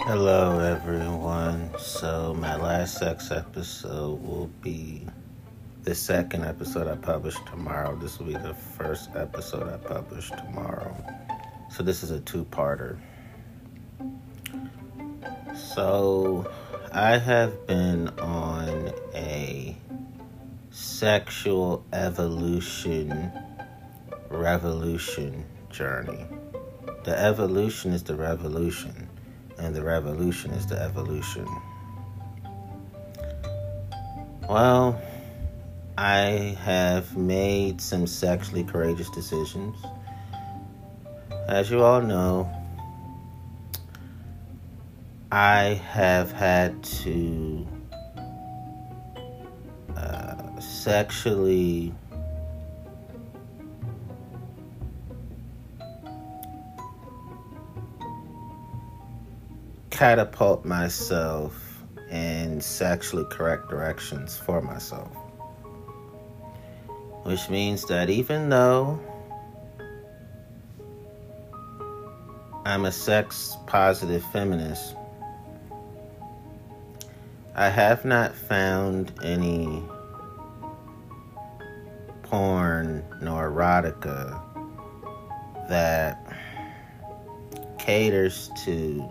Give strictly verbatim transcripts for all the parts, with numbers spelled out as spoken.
Hello, everyone. So, my last sex episode will be the second episode I publish tomorrow. This will be the first episode I publish tomorrow. So, this is a two-parter. So, I have been on a sexual evolution revolution journey. The evolution is the revolution, and the revolution is the evolution. Well, I have made some sexually courageous decisions. As you all know, I have had to uh, sexually catapult myself in sexually correct directions for myself. Which means that even though I'm a sex positive feminist, I have not found any porn nor erotica that caters to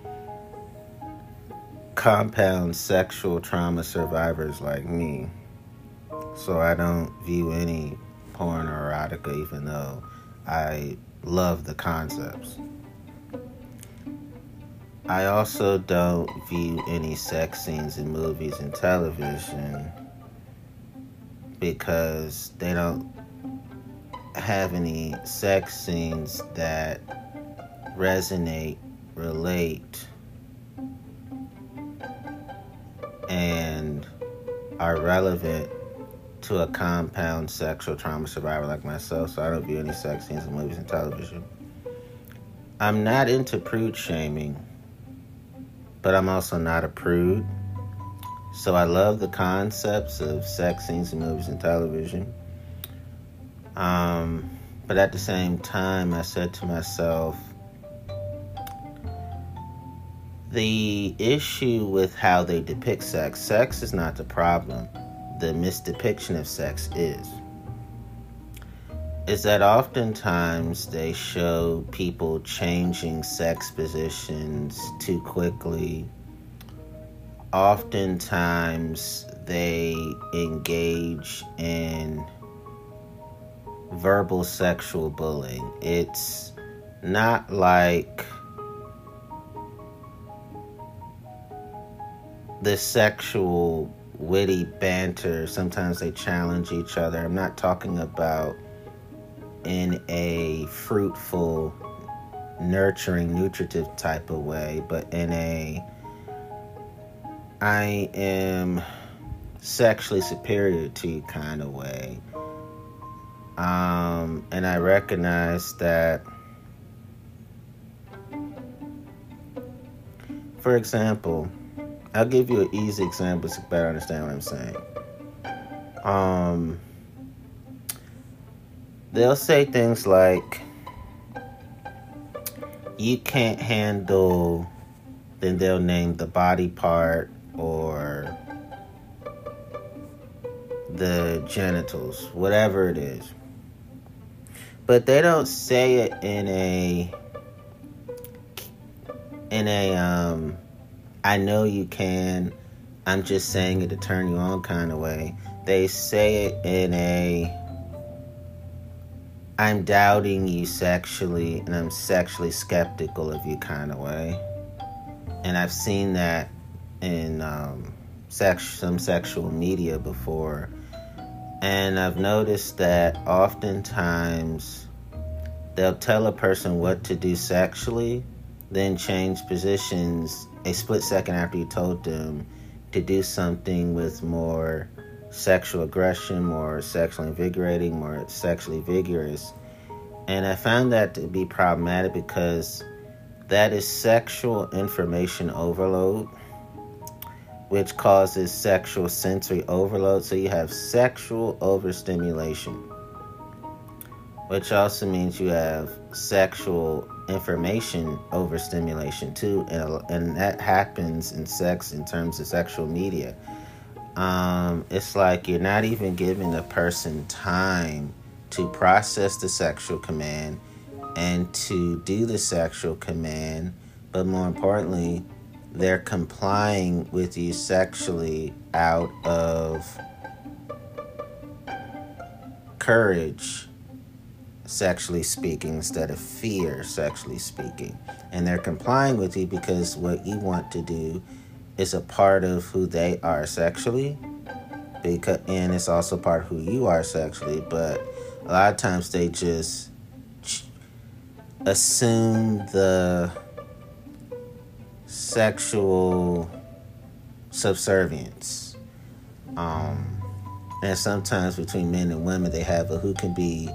compound sexual trauma survivors like me. So I don't view any porn or erotica, even though I love the concepts. I also don't view any sex scenes in movies and television because they don't have any sex scenes that resonate, relate, and are relevant to a compound sexual trauma survivor like myself. So I don't view any sex scenes in movies and television. I'm not into prude shaming, but I'm also not a prude. So I love the concepts of sex scenes in movies and television. Um, but at the same time, I said to myself, the issue with how they depict sex, sex is not the problem. The misdepiction of sex is. Is that oftentimes they show people changing sex positions too quickly. Oftentimes they engage in verbal sexual bullying. It's not like the sexual witty banter. Sometimes they challenge each other. I'm not talking about in a fruitful, nurturing, nutritive type of way, but in a I am sexually superior to you kind of way. Um, and I recognize that, for example, I'll give you an easy example to better understand what I'm saying. Um, they'll say things like, you can't handle, then they'll name the body part or the genitals, whatever it is. But they don't say it in a, in a, um, I know you can, I'm just saying it to turn you on kind of way. They say it in a, I'm doubting you sexually and I'm sexually skeptical of you kind of way. And I've seen that in um, sex, some sexual media before. And I've noticed that oftentimes they'll tell a person what to do sexually, then change positions a split second after you told them to do something with more sexual aggression, more sexually invigorating, more sexually vigorous. And I found that to be problematic because that is sexual information overload, which causes sexual sensory overload. So you have sexual overstimulation. which also means you have sexual information overstimulation too, and, and that happens in sex in terms of sexual media. Um, it's like you're not even giving the person time to process the sexual command and to do the sexual command, but more importantly, they're complying with you sexually out of courage, sexually speaking, instead of fear, sexually speaking. And they're complying with you because what you want to do is a part of who they are sexually, because, and it's also part of who you are sexually, but a lot of times they just assume the sexual subservience. Um, and sometimes between men and women, they have a who can be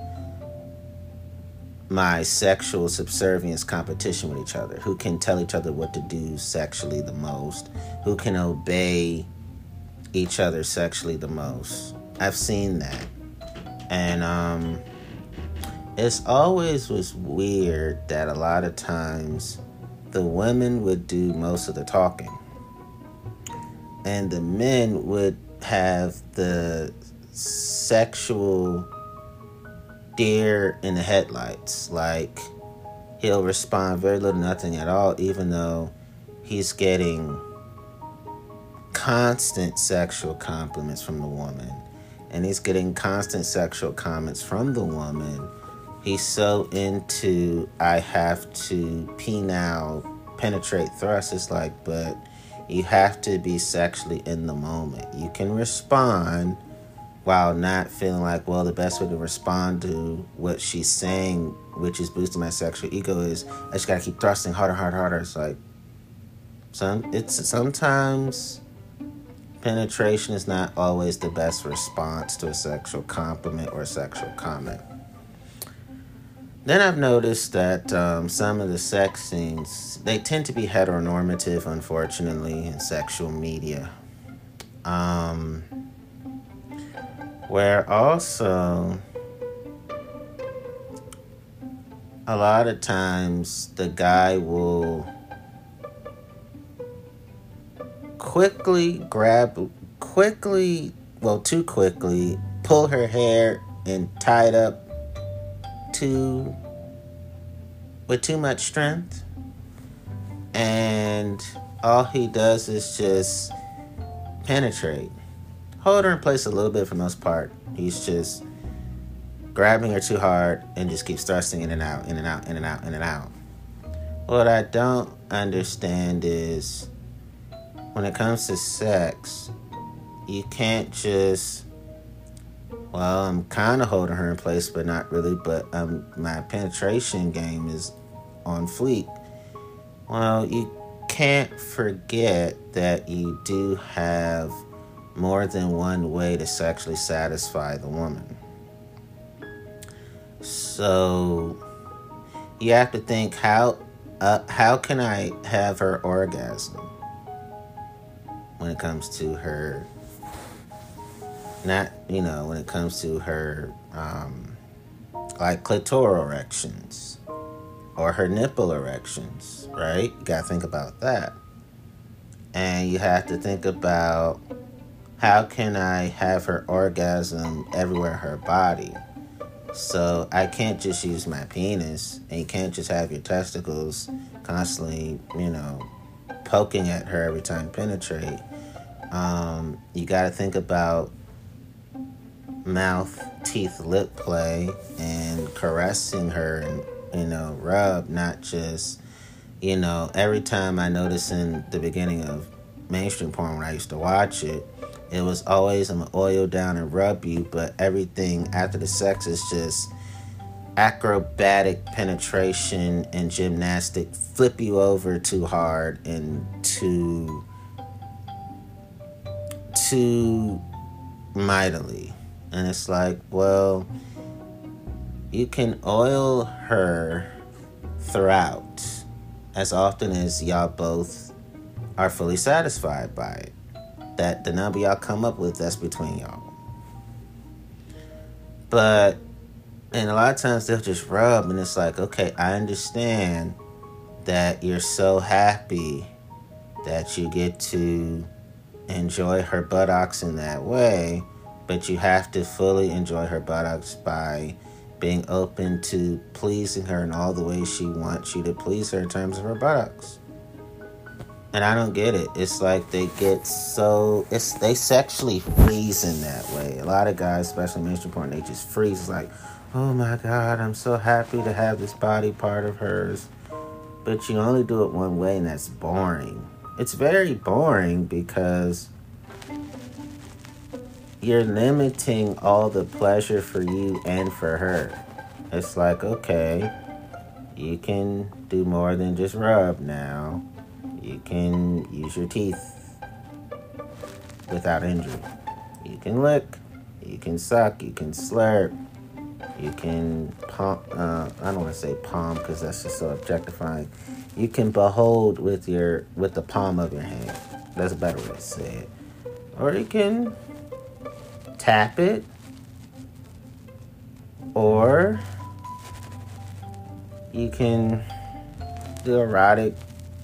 my sexual subservience competition with each other, who can tell each other what to do sexually the most, who can obey each other sexually the most. I've seen that. And um, it's always was weird that a lot of times the women would do most of the talking and the men would have the sexual deer in the headlights. Like, he'll respond very little, nothing at all, even though he's getting constant sexual compliments from the woman, and he's getting constant sexual comments from the woman. He's so into, I have to penile, penetrate, thrust. It's like, but you have to be sexually in the moment. You can respond while not feeling like, well, the best way to respond to what she's saying, which is boosting my sexual ego, is I just gotta keep thrusting harder, harder, harder. It's like, some, it's sometimes penetration is not always the best response to a sexual compliment or a sexual comment. Then I've noticed that um, some of the sex scenes, they tend to be heteronormative, unfortunately, in sexual media. Um, where also, a lot of times, the guy will quickly grab, quickly, well, too quickly, pull her hair and tie it up too, with too much strength. And all he does is just penetrate. Hold her in place a little bit for the most part. He's just grabbing her too hard and just keeps thrusting in and out, in and out, in and out, in and out. What I don't understand is, when it comes to sex, you can't just, well, I'm kind of holding her in place, but not really, but um, my penetration game is on fleek. Well, you can't forget that you do have more than one way to sexually satisfy the woman. So you have to think, how uh, how can I have her orgasm when it comes to her, not, you know, when it comes to her, um, like clitoral erections or her nipple erections, right? You gotta think about that. And you have to think about, how can I have her orgasm everywhere in her body? So I can't just use my penis, and you can't just have your testicles constantly, you know, poking at her every time you penetrate. Um, you got to think about mouth, teeth, lip play, and caressing her, and, you know, rub, not just, you know, every time I notice in the beginning of mainstream porn when I used to watch it, it was always, I'm going to oil down and rub you, but everything after the sex is just acrobatic penetration and gymnastic, flip you over too hard and too, too mightily. And it's like, well, you can oil her throughout as often as y'all both are fully satisfied by it. That the number y'all come up with, that's between y'all. But And a lot of times they'll just rub, and it's like, okay, I understand that you're so happy that you get to enjoy her buttocks in that way, but you have to fully enjoy her buttocks by being open to pleasing her in all the ways she wants you to please her in terms of her buttocks. And I don't get it. It's like they get so, it's they sexually freeze in that way. A lot of guys, especially mainstream porn, they just freeze. It's like, oh my God, I'm so happy to have this body part of hers. But you only do it one way, and that's boring. It's very boring because you're limiting all the pleasure for you and for her. It's like, okay, you can do more than just rub now. You can use your teeth without injury. You can lick. You can suck. You can slurp. You can palm. Uh, I don't want to say palm because that's just so objectifying. You can behold with your with the palm of your hand. That's a better way to say it. Or you can tap it. Or you can do erotic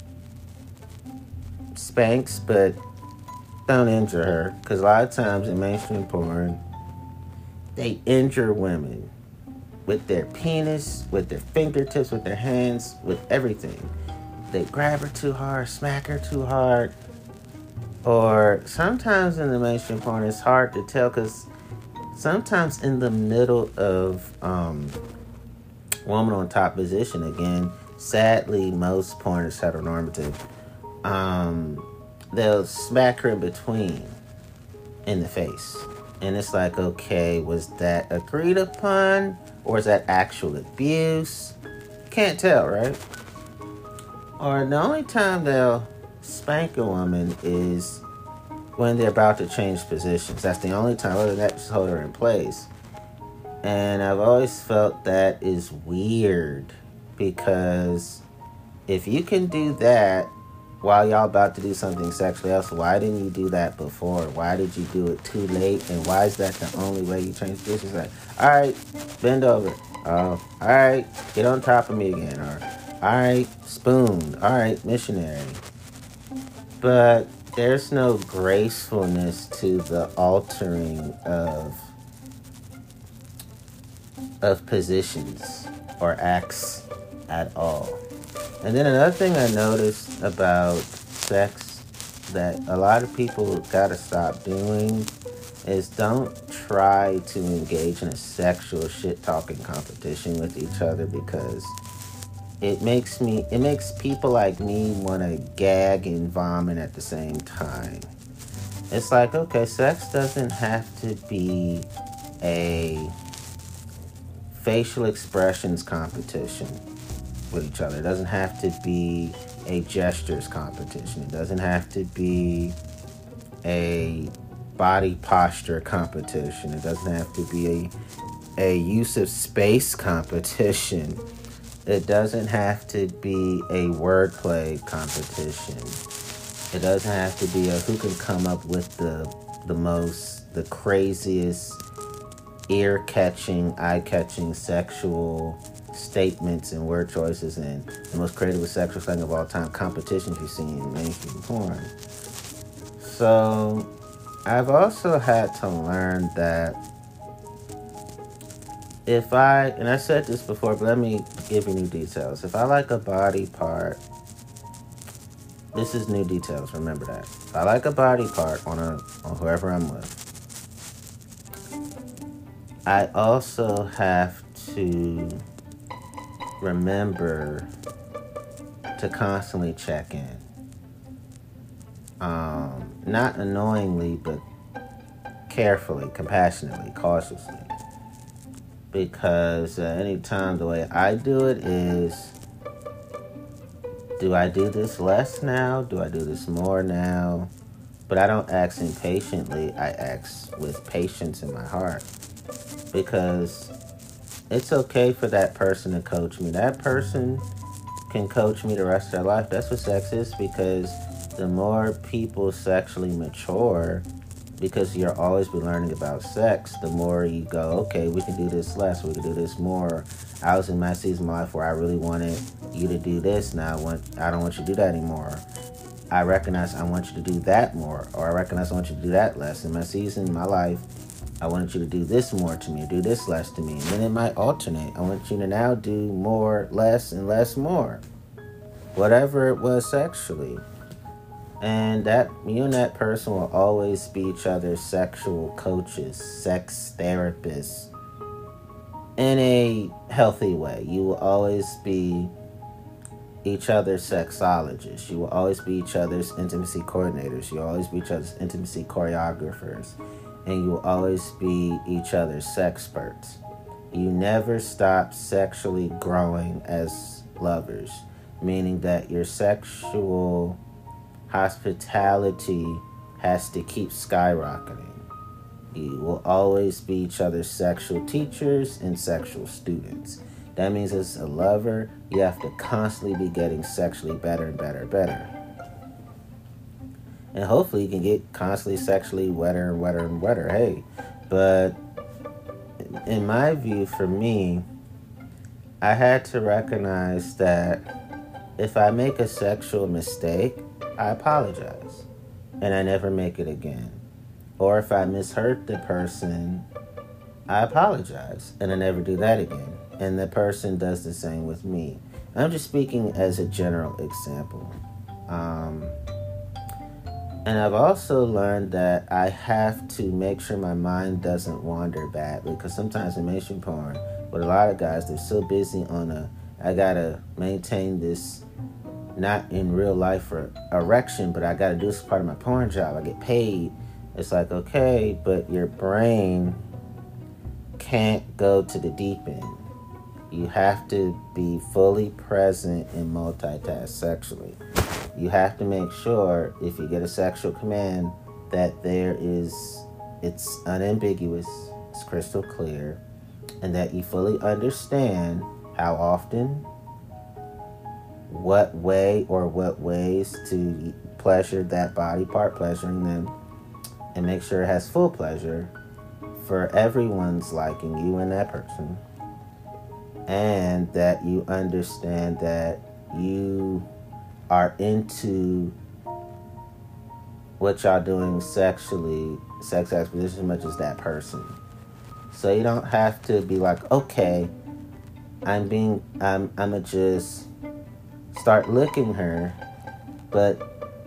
spanks, but don't injure her. Because a lot of times in mainstream porn, they injure women with their penis, with their fingertips, with their hands, with everything. They grab her too hard, smack her too hard. Or sometimes in the mainstream porn, it's hard to tell because sometimes in the middle of um, woman on top position, again, sadly, most porn is heteronormative. Um, they'll smack her in between in the face. And it's like, okay, was that agreed upon? Or is that actual abuse? Can't tell, right? Or the only time they'll spank a woman is when they're about to change positions. That's the only time. Other than that, just hold her in place. And I've always felt that is weird. Because if you can do that while y'all about to do something sexually else, why didn't you do that before? Why did you do it too late? And why is that the only way you change positions? Like, all right, bend over. Oh, all right, get on top of me again. Or, all right, spoon. All right, missionary. But there's no gracefulness to the altering of of positions or acts at all. And then another thing I noticed about sex that a lot of people gotta stop doing is don't try to engage in a sexual shit-talking competition with each other, because it makes me, it makes people like me want to gag and vomit at the same time. It's like, okay, sex doesn't have to be a facial expressions competition with each other. It doesn't have to be a gestures competition. It doesn't have to be a body posture competition. It doesn't have to be a, a use of space competition. It doesn't have to be a wordplay competition. It doesn't have to be a who can come up with the the most, the craziest, ear-catching, eye-catching sexual statements and word choices and the most creative sexual slang of all time competitions you see in mainstream porn. So I've also had to learn that if I, and I said this before, but let me give you new details. If I like a body part, this is new details, remember that. If I like a body part on a on whoever I'm with, I also have to remember to constantly check in. Um, not annoyingly, but carefully, compassionately, cautiously. Because uh, anytime the way I do it is, do I do this less now? Do I do this more now? But I don't ask impatiently. I ask with patience in my heart. Because it's okay for that person to coach me. That person can coach me the rest of their life. That's what sex is, because the more people sexually mature, because you'll always be learning about sex, the more you go, okay, we can do this less, we can do this more. I was in my season of my life where I really wanted you to do this. Now I want, I don't want you to do that anymore. I recognize I want you to do that more, or I recognize I want you to do that less. In my season, in my life, I wanted you to do this more to me, do this less to me. And then it might alternate. I want you to now do more, less, and less, more. Whatever it was sexually. And that you and that person will always be each other's sexual coaches, sex therapists, in a healthy way. You will always be each other's sexologists. You will always be each other's intimacy coordinators. You will always be each other's intimacy choreographers. And you will always be each other's sexperts. You never stop sexually growing as lovers, meaning that your sexual hospitality has to keep skyrocketing. You will always be each other's sexual teachers and sexual students. That means as a lover, you have to constantly be getting sexually better and better and better. And hopefully you can get constantly sexually wetter and wetter and wetter. Hey, but in my view, for me, I had to recognize that if I make a sexual mistake, I apologize. And I never make it again. Or if I misheard the person, I apologize. And I never do that again. And the person does the same with me. I'm just speaking as a general example. Um, and I've also learned that I have to make sure my mind doesn't wander badly. Because sometimes in mainstream porn, with a lot of guys, they're so busy on a, I gotta maintain this, not in real life for erection, but I gotta do this part of my porn job. I get paid. It's like, okay, but your brain can't go to the deep end. You have to be fully present and multitask sexually. You have to make sure if you get a sexual command that there is, it's unambiguous, it's crystal clear, and that you fully understand how often, what way or what ways to pleasure that body part, pleasuring them, and make sure it has full pleasure for everyone's liking, you and that person. And that you understand that you are into what y'all doing sexually, sex acquisition, as much as that person. So you don't have to be like, okay, I'm being, I'm, I'ma just start licking her, but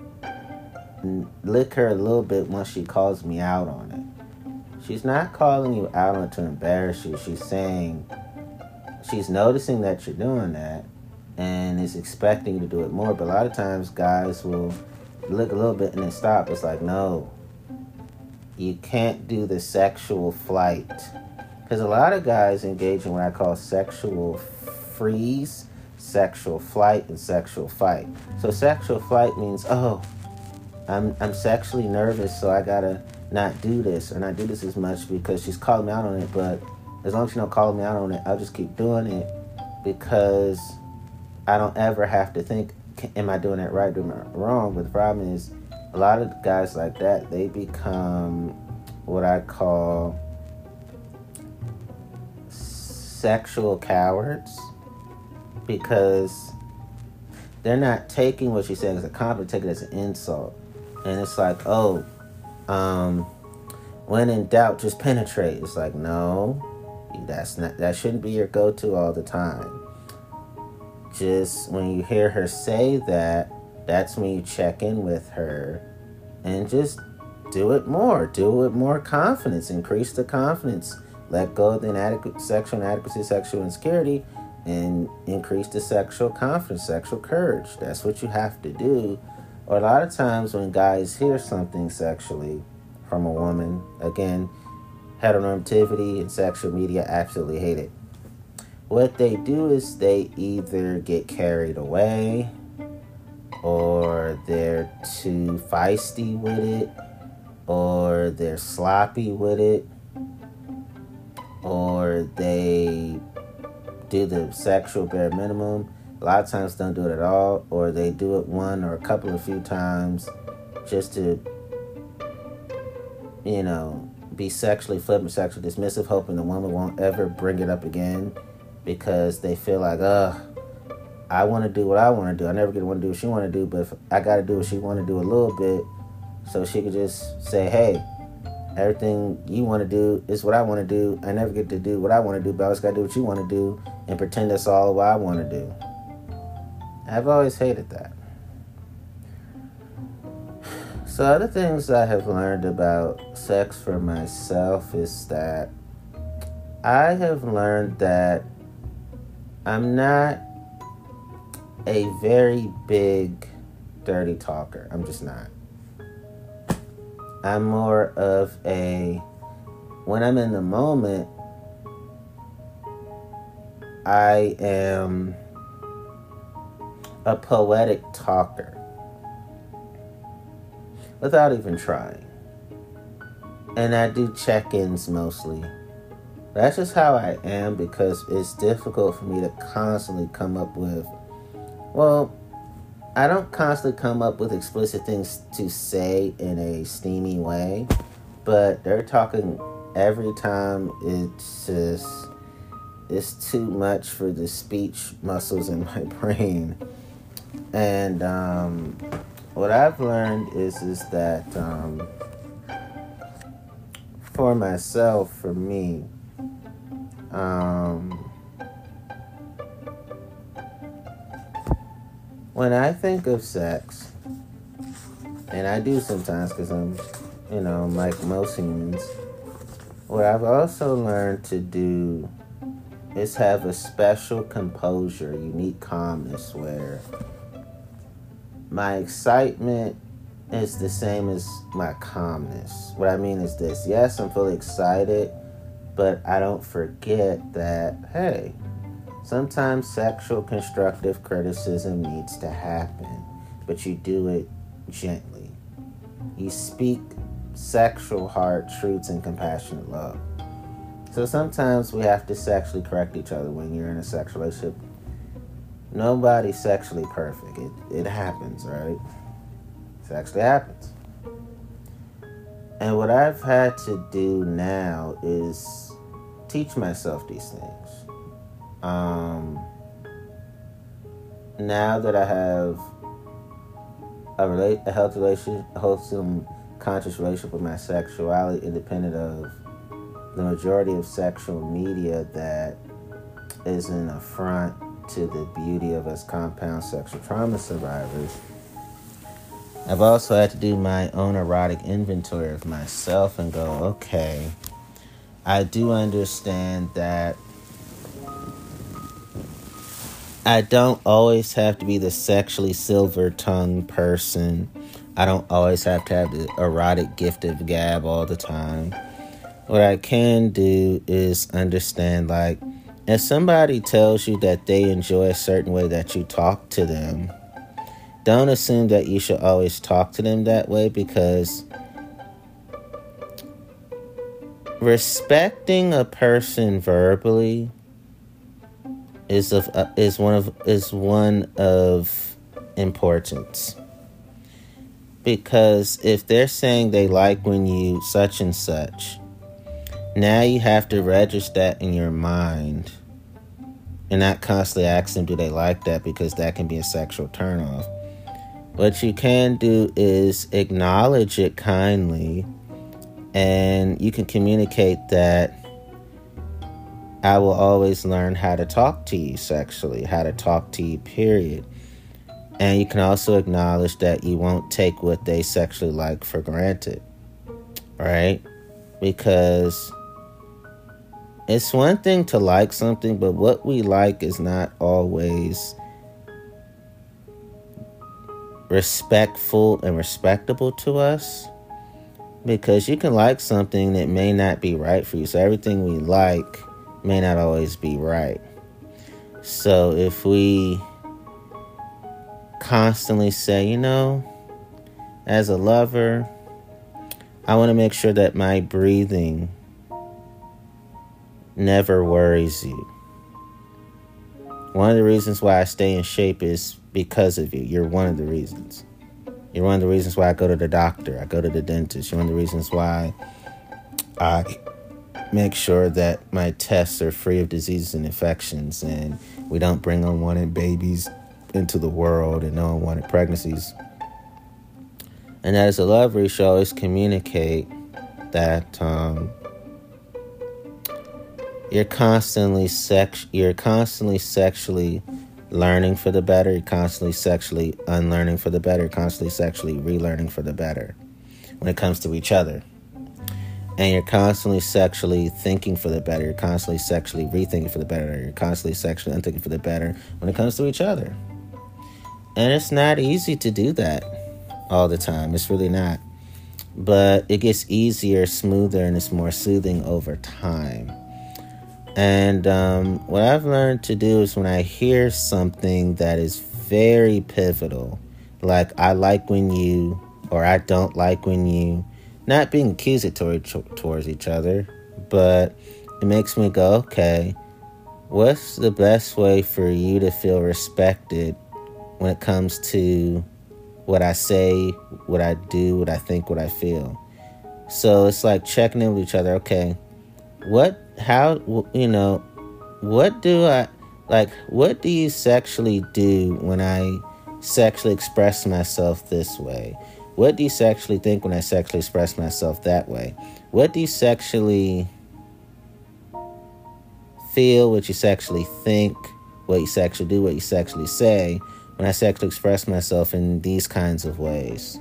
lick her a little bit once she calls me out on it. She's not calling you out on it to embarrass you. She's saying, she's noticing that you're doing that and is expecting you to do it more. But a lot of times guys will lick a little bit and then stop. It's like, no, you can't do the sexual flight. Because a lot of guys engage in what I call sexual freeze, sexual flight, and sexual fight. So sexual flight means, oh, I'm I'm sexually nervous, so I gotta not do this or not do this as much because she's calling me out on it. But as long as she don't call me out on it, I'll just keep doing it because I don't ever have to think, am I doing it right or am I wrong? But the problem is, a lot of guys like that, they become what I call sexual cowards because they're not taking what she's saying as a compliment, taking it as an insult. And it's like, oh, um, when in doubt, just penetrate. It's like, no, that's not, that shouldn't be your go-to all the time. Just when you hear her say that, that's when you check in with her and just do it more. Do it with more confidence. Increase the confidence. Let go of the inadequate sexual inadequacy, sexual insecurity, and increase the sexual confidence, sexual courage. That's what you have to do. Or a lot of times when guys hear something sexually from a woman, again, heteronormativity and sexual media absolutely hate it. What they do is they either get carried away or they're too feisty with it or they're sloppy with it or they do the sexual bare minimum. A lot of times don't do it at all, or they do it one or a couple of few times just to you know, be sexually flippant, sexually dismissive, hoping the woman won't ever bring it up again because they feel like, ugh, I want to do what I want to do. I never get to want to do what she want to do, but if I got to do what she want to do a little bit, so she could just say, hey, everything you want to do is what I want to do. I never get to do what I want to do, but I always got to do what you want to do and pretend that's all what I want to do. I've always hated that. So other things I have learned about sex for myself is that I have learned that I'm not a very big dirty talker. I'm just not. I'm more of a, when I'm in the moment, I am a poetic talker without even trying. And I do check-ins mostly. That's just how I am because it's difficult for me to constantly come up with, well, I don't constantly come up with explicit things to say in a steamy way, but they're talking every time. It's just, it's too much for the speech muscles in my brain. And um, what I've learned is, is that um, for myself, for me, um, when I think of sex, and I do sometimes because I'm, you know, like most humans, what I've also learned to do is have a special composure, unique calmness where my excitement is the same as my calmness. What I mean is this. Yes, I'm fully excited, but I don't forget that, hey, sometimes sexual constructive criticism needs to happen, but you do it gently. You speak sexual hard truths and compassionate love. So sometimes we have to sexually correct each other when you're in a sexual relationship. Nobody's sexually perfect. It it happens, right? It actually happens. And what I've had to do now is teach myself these things. Um, now that I have a, relate, a healthy relationship, a wholesome, conscious relationship with my sexuality, independent of the majority of sexual media that is an affront to the beauty of us compound sexual trauma survivors, I've also had to do my own erotic inventory of myself and go, okay, I do understand that I don't always have to be the sexually silver-tongued person. I don't always have to have the erotic gift of gab all the time. What I can do is understand, like, if somebody tells you that they enjoy a certain way that you talk to them, don't assume that you should always talk to them that way, because respecting a person verbally is of uh, is one of is one of importance. Because if they're saying they like when you such and such, now you have to register that in your mind and not constantly ask them, do they like that? Because that can be a sexual turnoff. What you can do is acknowledge it kindly, and you can communicate that I will always learn how to talk to you sexually, how to talk to you, period. And you can also acknowledge that you won't take what they sexually like for granted, right? Because it's one thing to like something, but what we like is not always respectful and respectable to us. Because you can like something that may not be right for you. So everything we like may not always be right. So if we constantly say, you know, as a lover, I want to make sure that my breathing never worries you. One of the reasons why I stay in shape is because of you. You're one of the reasons. You're one of the reasons why I go to the doctor. I go to the dentist. You're one of the reasons why I make sure that my tests are free of diseases and infections, and we don't bring unwanted babies into the world and no unwanted pregnancies. And as a lover, you should always communicate that um, you're constantly sex, you're constantly sexually learning for the better. You're constantly sexually unlearning for the better. You're constantly sexually relearning for the better when it comes to each other. And you're constantly sexually thinking for the better. You're constantly sexually rethinking for the better. You're constantly sexually unthinking for the better when it comes to each other. And it's not easy to do that all the time. It's really not. But it gets easier, smoother, and it's more soothing over time. And um, what I've learned to do is when I hear something that is very pivotal, like I like when you, or I don't like when you, not being accusatory t- towards each other, but it makes me go, okay, what's the best way for you to feel respected when it comes to what I say, what I do, what I think, what I feel? So it's like checking in with each other. Okay, what, how, you know, what do I, like, what do you sexually do when I sexually express myself this way? What do you sexually think when I sexually express myself that way? What do you sexually feel, what you sexually think, what you sexually do, what you sexually say when I sexually express myself in these kinds of ways?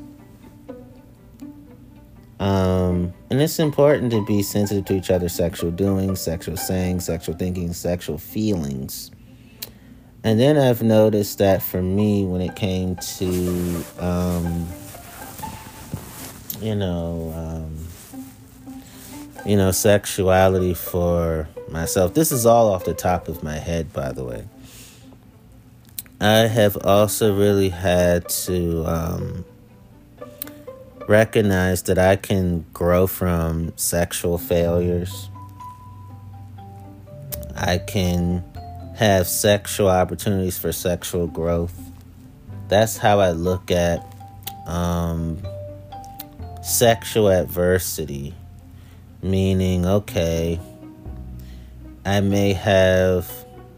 Um, and it's important to be sensitive to each other's sexual doings, sexual sayings, sexual thinking, sexual feelings. And then I've noticed that for me, when it came to, um, you know, um, you know, sexuality for myself. This is all off the top of my head, by the way. I have also really had to um, recognize that I can grow from sexual failures. I can have sexual opportunities for sexual growth. That's how I look at um, sexual adversity. Meaning, okay, I may have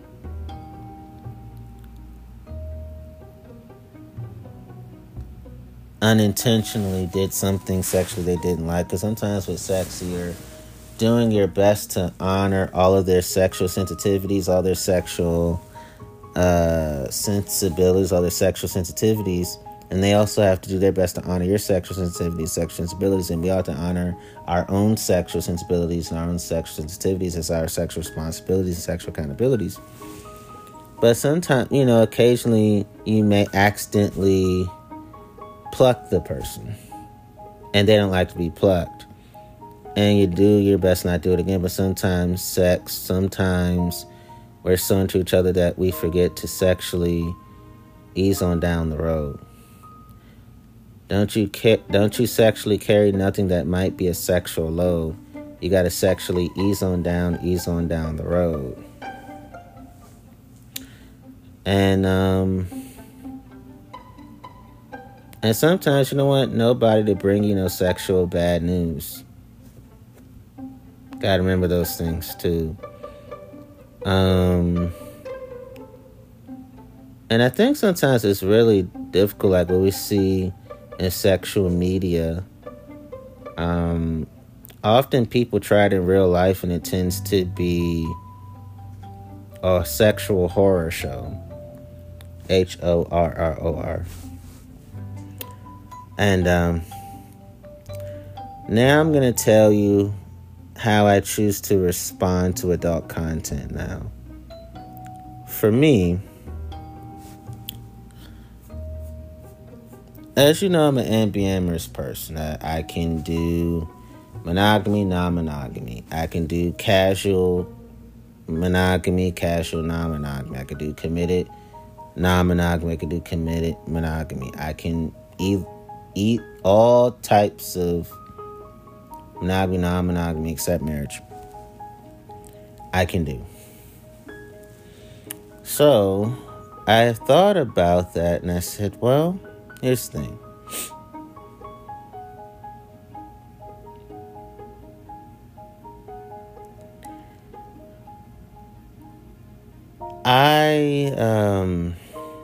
unintentionally did something sexually they didn't like. Because sometimes with sex, you're doing your best to honor all of their sexual sensitivities, all their sexual uh, sensibilities, all their sexual sensitivities. And they also have to do their best to honor your sexual sensitivities, sexual sensibilities, and we ought to honor our own sexual sensibilities and our own sexual sensitivities as our sexual responsibilities and sexual accountabilities. But sometimes, you know, occasionally you may accidentally pluck the person, and they don't like to be plucked. And you do your best not to do it again, but sometimes sex, sometimes we're so into each other that we forget to sexually ease on down the road. Don't you ca- don't you sexually carry nothing that might be a sexual load. You got to sexually ease on down, ease on down the road. And um, and sometimes you don't want nobody to bring you no sexual bad news. Got to remember those things too. Um, and I think sometimes it's really difficult, like what we see in sexual media. Um, often people try it in real life, and it tends to be a sexual horror show. H O R R O R. And um, now I'm going to tell you how I choose to respond to adult content now. For me, as you know, I'm an ambiamorous person. I, I can do monogamy, non-monogamy. I can do casual monogamy, casual non-monogamy. I can do committed non-monogamy. I can do committed monogamy. I can eat, eat all types of monogamy, non-monogamy, except marriage. I can do. So I thought about that, and I said, well, here's the thing. I um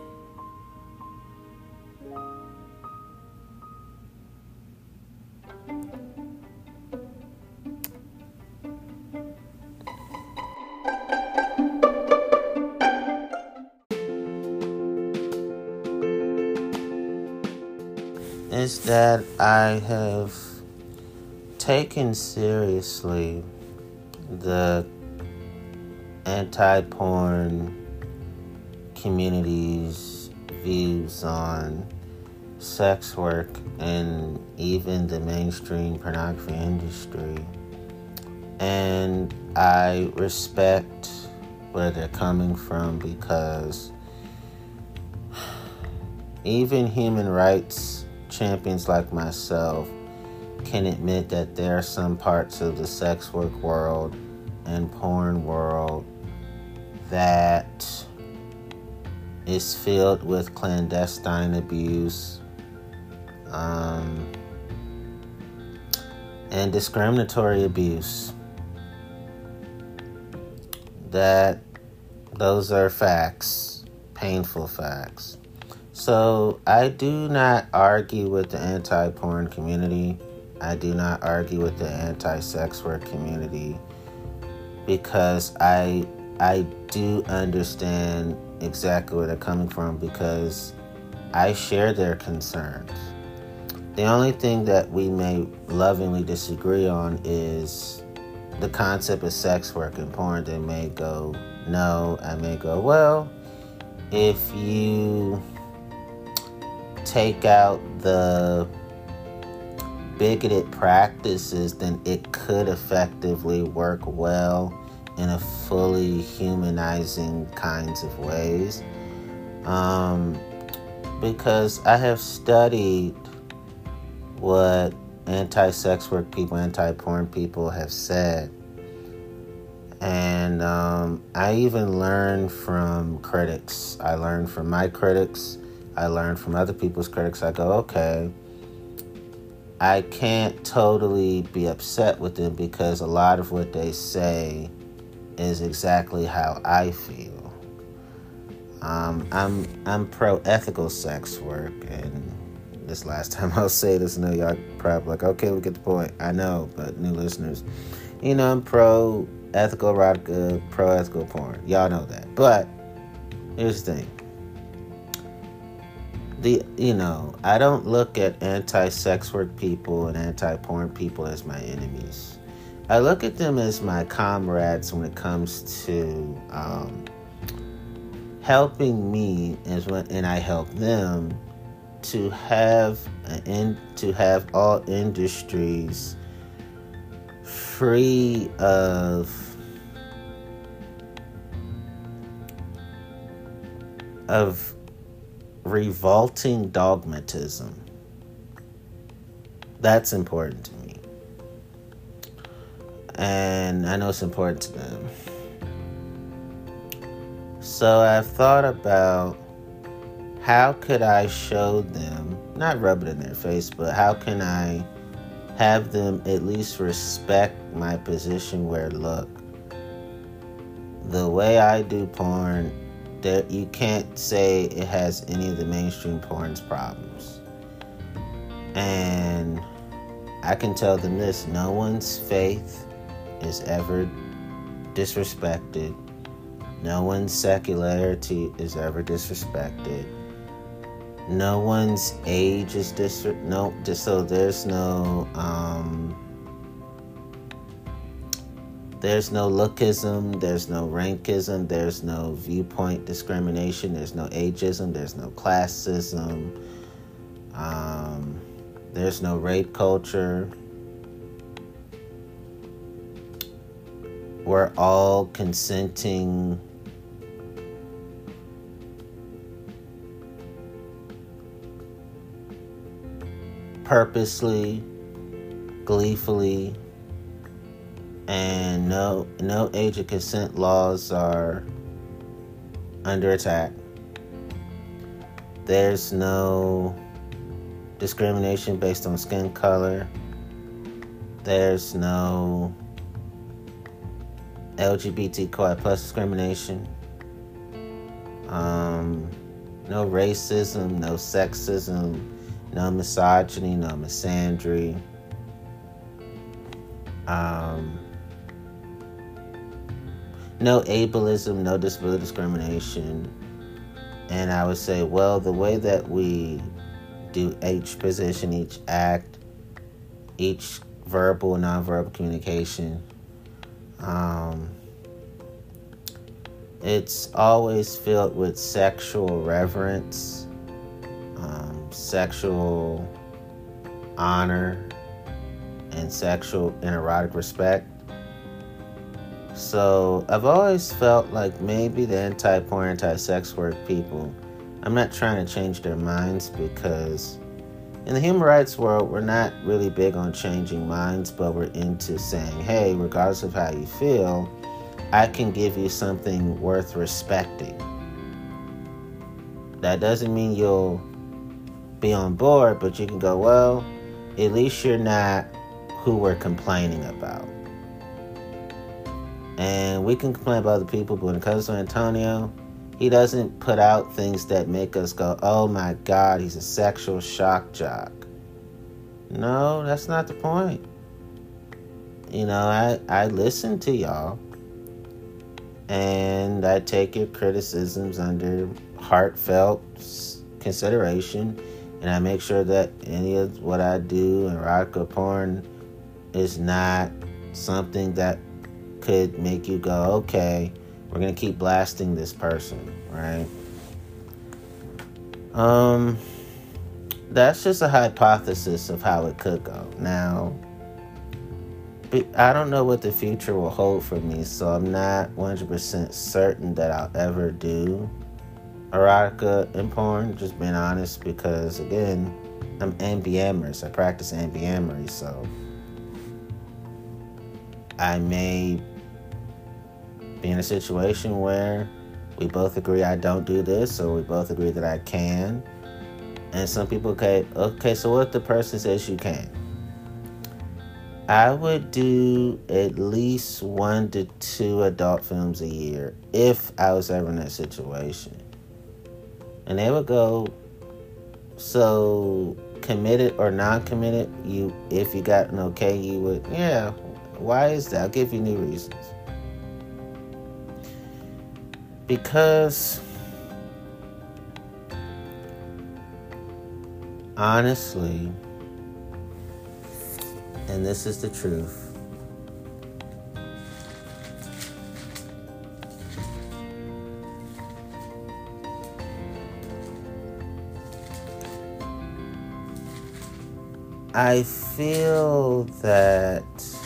is that I have taken seriously the anti-porn community's views on sex work and even the mainstream pornography industry. And I respect where they're coming from, because even human rights champions like myself can admit that there are some parts of the sex work world and porn world that is filled with clandestine abuse um, and discriminatory abuse. That those are facts, painful facts. So I do not argue with the anti-porn community. I do not argue with the anti-sex work community, because I I do understand exactly where they're coming from, because I share their concerns. The only thing that we may lovingly disagree on is the concept of sex work and porn. They may go, no. I may go, well, if you take out the bigoted practices, then it could effectively work well in a fully humanizing kinds of ways. Um, because I have studied what anti-sex work people, anti-porn people have said. And um, I even learned from critics. I learned from my critics. I learned from other people's critics. I go, okay, I can't totally be upset with them, because a lot of what they say is exactly how I feel. Um, I'm I'm pro-ethical sex work, and this last time I'll say this, I know y'all probably like, okay, we get the point. I know, but new listeners, you know, I'm pro-ethical erotica, pro-ethical porn. Y'all know that. But here's the thing. The you know, I don't look at anti-sex work people and anti-porn people as my enemies. I look at them as my comrades when it comes to um, helping me, as when, and I help them to have an in, to have all industries free of of revolting dogmatism. That's important to me. And I know it's important to them. So I've thought about, how could I show them, not rub it in their face, but how can I have them at least respect my position where, look, the way I do porn, there, you can't say it has any of the mainstream porn's problems. And I can tell them this: no one's faith is ever disrespected. No one's secularity is ever disrespected. No one's age is dis no just so there's no um there's no lookism, there's no rankism, there's no viewpoint discrimination, there's no ageism, there's no classism, um, there's no rape culture. We're all consenting purposely, gleefully, and no no age of consent laws are under attack. There's no discrimination based on skin color. There's no L G B T Q I plus discrimination. Um, no racism, no sexism, no misogyny, no misandry. Um, no ableism, no disability discrimination. And I would say, well, the way that we do each position, each act, each verbal and nonverbal communication, um, it's always filled with sexual reverence, um, sexual honor, and sexual and erotic respect. So I've always felt like maybe the anti-porn, anti-sex work people, I'm not trying to change their minds, because in the human rights world, we're not really big on changing minds, but we're into saying, hey, regardless of how you feel, I can give you something worth respecting. That doesn't mean you'll be on board, but you can go, well, at least you're not who we're complaining about. And we can complain about other people, but when it comes to Antonio, he doesn't put out things that make us go, oh my God, he's a sexual shock jock. No, that's not the point. You know, I, I listen to y'all, and I take your criticisms under heartfelt consideration, and I make sure that any of what I do in erotica porn is not something that could make you go, okay, we're going to keep blasting this person, right? Um, that's just a hypothesis of how it could go. Now, I don't know what the future will hold for me, so I'm not one hundred percent certain that I'll ever do erotica and porn, just being honest, because, again, I'm ambiamorous. I practice ambyamory, so I may be in a situation where we both agree I don't do this, or we both agree that I can. And some people, okay, okay, so what if the person says you can? I would do at least one to two adult films a year if I was ever in that situation. And they would go, so committed or non-committed, you, if you got an okay, you would, yeah, why is that? I'll give you new reasons. Because, honestly, and this is the truth, I feel that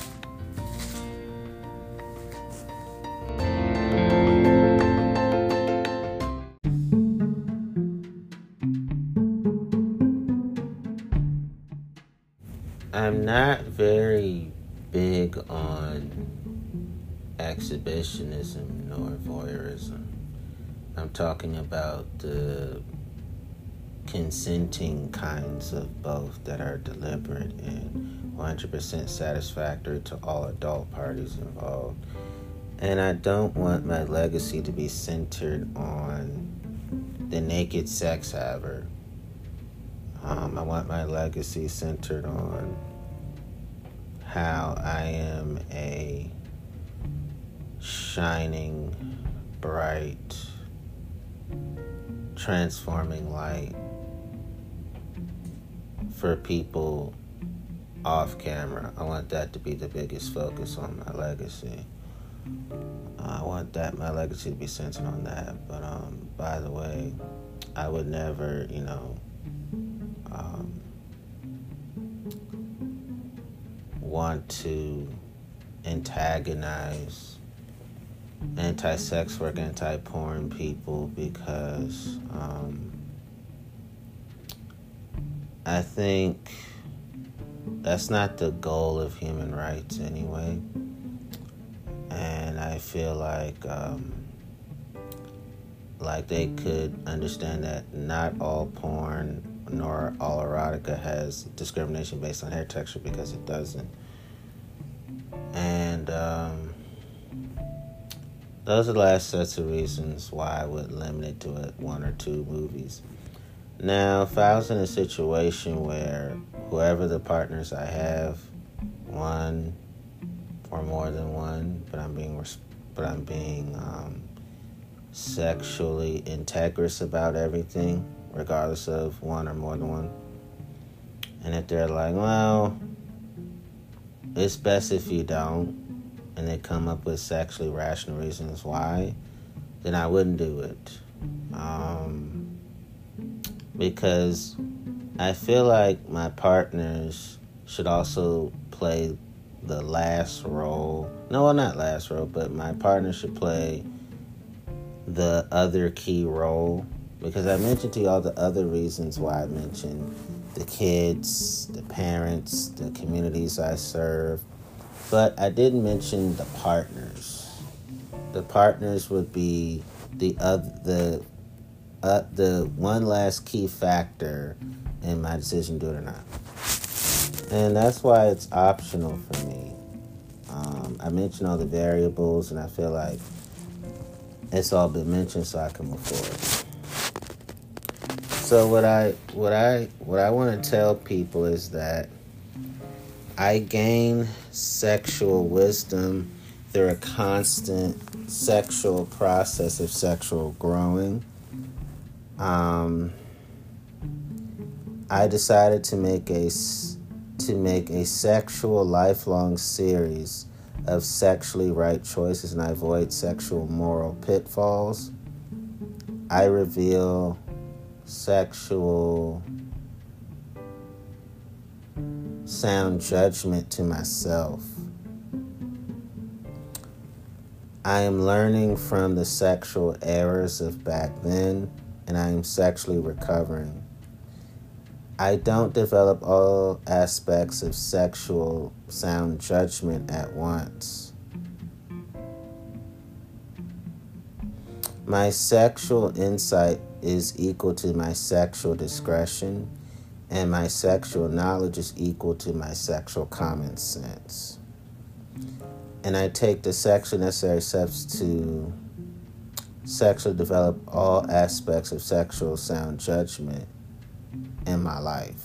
I'm not very big on exhibitionism nor voyeurism. I'm talking about the consenting kinds of both that are deliberate and one hundred percent satisfactory to all adult parties involved. And I don't want my legacy to be centered on the naked sex haver. Um, I want my legacy centered on how I am a shining, bright, transforming light for people off camera. I want that to be the biggest focus on my legacy. Uh, I want that my legacy to be centered on that. But um, by the way, I would never, you know, um, want to antagonize anti-sex work, anti-porn people, because um, I think that's not the goal of human rights anyway. And I feel like um, like they could understand that not all porn, nor all erotica has discrimination based on hair texture, because it doesn't. And um, those are the last sets of reasons why I would limit it to a, one or two movies. Now, if I was in a situation where whoever the partners I have, one or more than one, but I'm being but I'm being um, sexually integrous about everything, regardless of one or more than one. And if they're like, well, it's best if you don't, and they come up with sexually rational reasons why, then I wouldn't do it. Um, because I feel like my partners should also play the last role. No, well, not last role, but my partner should play the other key role. Because I mentioned to you all the other reasons why I mentioned the kids, the parents, the communities I serve. But I didn't mention the partners. The partners would be the other, the uh, the one last key factor in my decision to do it or not. And that's why it's optional for me. Um, I mentioned all the variables, and I feel like it's all been mentioned, so I can move forward. So what I what I what I want to tell people is that I gain sexual wisdom through a constant sexual process of sexual growing. Um, I decided to make a to make a sexual lifelong series of sexually right choices, and I avoid sexual moral pitfalls. I reveal sexual sound judgment to myself. I am learning from the sexual errors of back then, and I am sexually recovering. I don't develop all aspects of sexual sound judgment at once. My sexual insight is equal to my sexual discretion, and my sexual knowledge is equal to my sexual common sense. And I take the sexually necessary steps to sexually develop all aspects of sexual sound judgment in my life.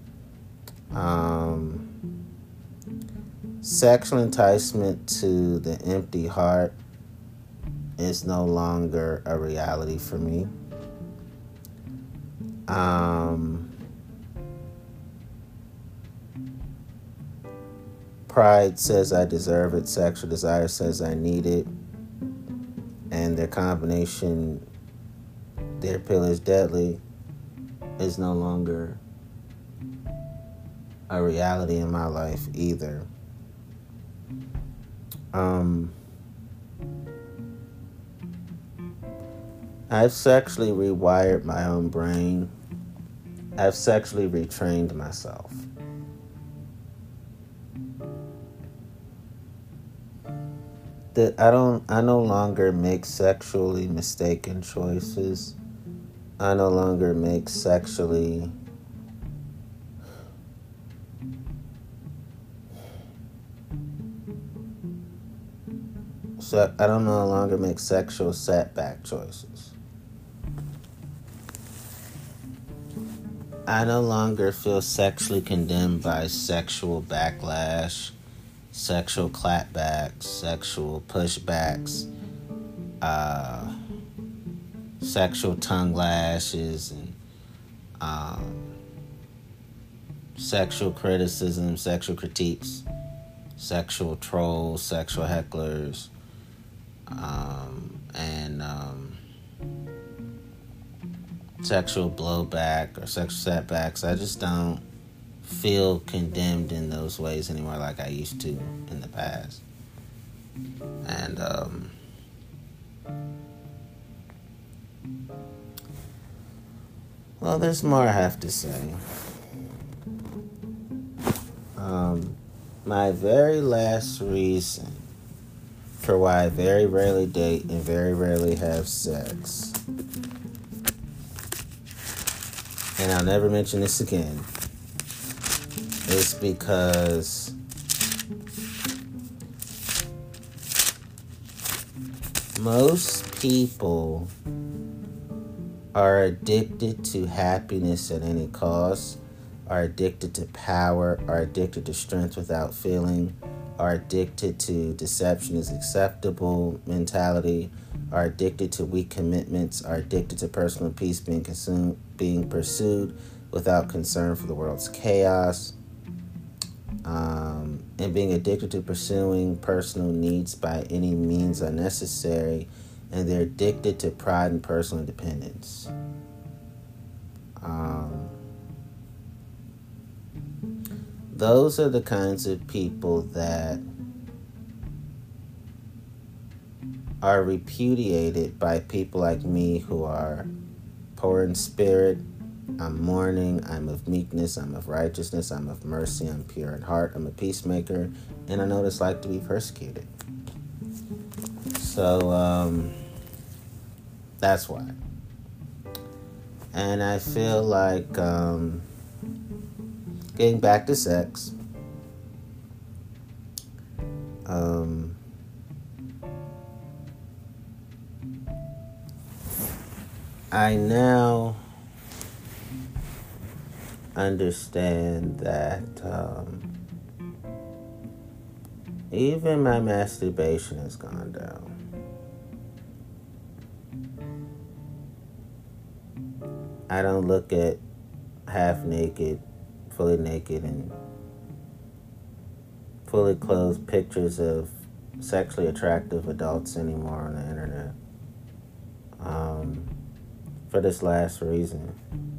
Um, sexual enticement to the empty heart is no longer a reality for me. Um, pride says I deserve it. Sexual desire says I need it. And their combination, their pill is deadly, is no longer a reality in my life either. Um, I've sexually rewired my own brain. I've sexually retrained myself. That I don't I no longer make sexually mistaken choices. I no longer make sexually so I don't no longer make sexual setback choices. I no longer feel sexually condemned by sexual backlash, sexual clapbacks, sexual pushbacks, uh, sexual tongue lashes, and um, sexual criticism, sexual critiques, sexual trolls, sexual hecklers, um, and um, sexual blowback or sexual setbacks. I just don't feel condemned in those ways anymore like I used to in the past. And um, well, there's more I have to say. Um, my very last reason for why I very rarely date and very rarely have sex and I'll never mention this again, is because most people are addicted to happiness at any cost, are addicted to power, are addicted to strength without feeling, are addicted to deception is acceptable mentality, are addicted to weak commitments, are addicted to personal peace being consumed, being pursued without concern for the world's chaos, um, and being addicted to pursuing personal needs by any means unnecessary, and they're addicted to pride and personal independence. Um, those are the kinds of people that are repudiated by people like me who are poor in spirit. I'm mourning, I'm of meekness, I'm of righteousness, I'm of mercy, I'm pure in heart, I'm a peacemaker, and I know what it's like to be persecuted. So, um, that's why. And I feel like, um, getting back to sex, um, I now understand that um, even my masturbation has gone down. I don't look at half naked, fully naked, and fully clothed pictures of sexually attractive adults anymore on the internet. Um, for this last reason.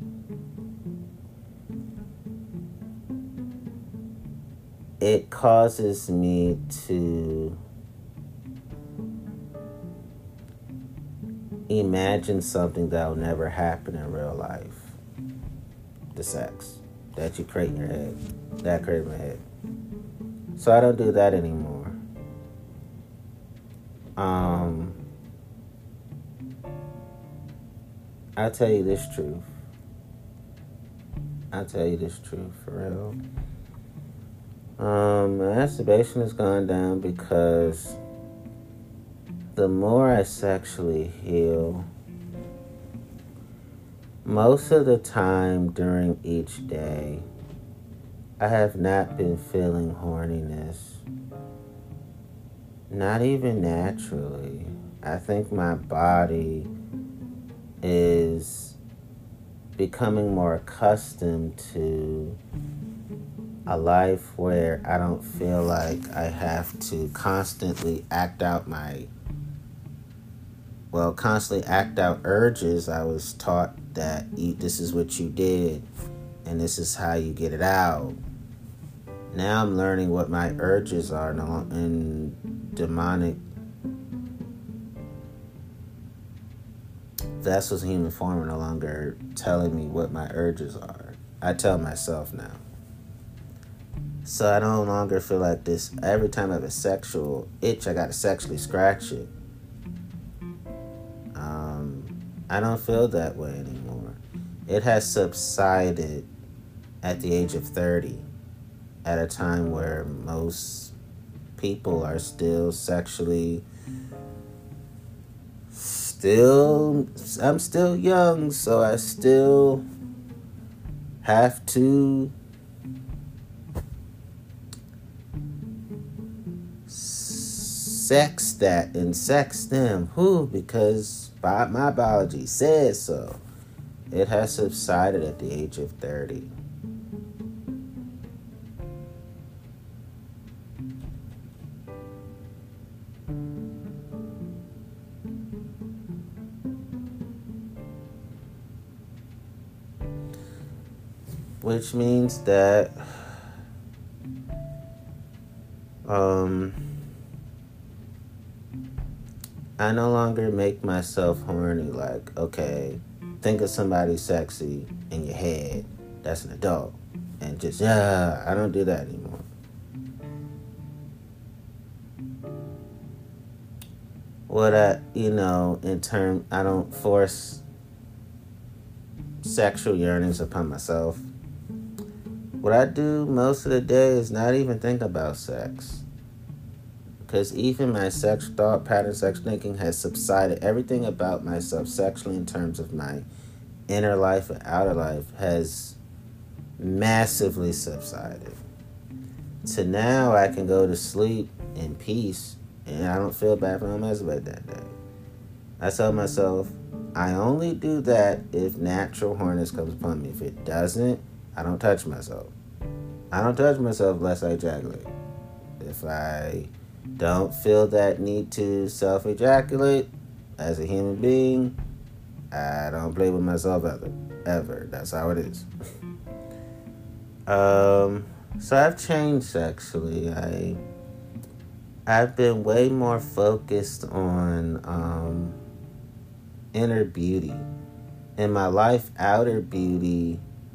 It causes me to imagine something that will never happen in real life. The sex that you create in your head. That I create in my head. So I don't do that anymore. Um, I'll tell you this truth. I'll tell you this truth for real. Um, masturbation has gone down because the more I sexually heal, most of the time during each day, I have not been feeling horniness. Not even naturally. I think my body is becoming more accustomed to a life where I don't feel like I have to constantly act out my, well, constantly act out urges. I was taught that you, this is what you did and this is how you get it out. Now I'm learning what my urges are, and demonic vessels in human form are no longer telling me what my urges are. I tell myself now. So I no longer feel like this. Every time I have a sexual itch, I gotta sexually scratch it. Um, I don't feel that way anymore. It has subsided at the age of thirty, at a time where most people are still sexually, still, I'm still young, so I still have to sex that and sex them. Who? Because by my biology says so. It has subsided at the age of thirty. Which means that um I no longer make myself horny. Like, okay, think of somebody sexy in your head that's an adult, and just, yeah, I don't do that anymore. What I, you know, in term, I don't force sexual yearnings upon myself, what I do most of the day is not even think about sex. Because even my sex thought pattern, sex thinking has subsided. Everything about myself sexually in terms of my inner life and outer life has massively subsided. So now I can go to sleep in peace and I don't feel bad if I don't masturbate that day. I tell myself, I only do that if natural horniness comes upon me. If it doesn't, I don't touch myself. I don't touch myself unless I ejaculate. If I don't feel that need to self-ejaculate as a human being, I don't play with myself ever. Ever. That's how it is. um, so I've changed sexually. I, I've been way more focused on um, inner beauty. In my life, outer beauty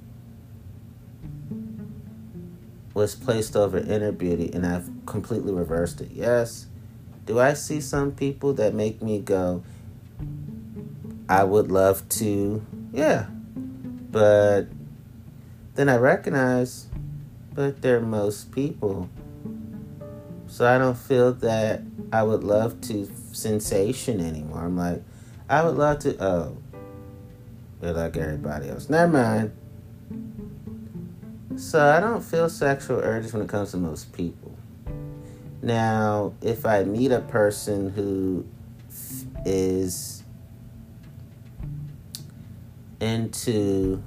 was placed over inner beauty, and I've completely reversed it. Yes, do I see some people that make me go, I would love to, yeah, but then I recognize, but they're most people, so I don't feel that I would love to sensation anymore. I'm like, I would love to, oh, they're like everybody else. Never mind. So I don't feel sexual urges when it comes to most people. Now, if I meet a person who is into